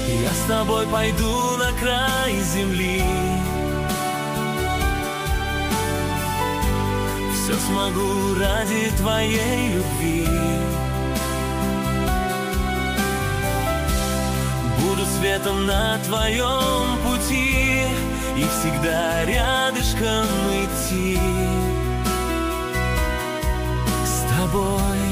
Я с тобой пойду на край земли, все смогу ради твоей любви. Буду светом на твоем пути и всегда рядышком идти с тобой.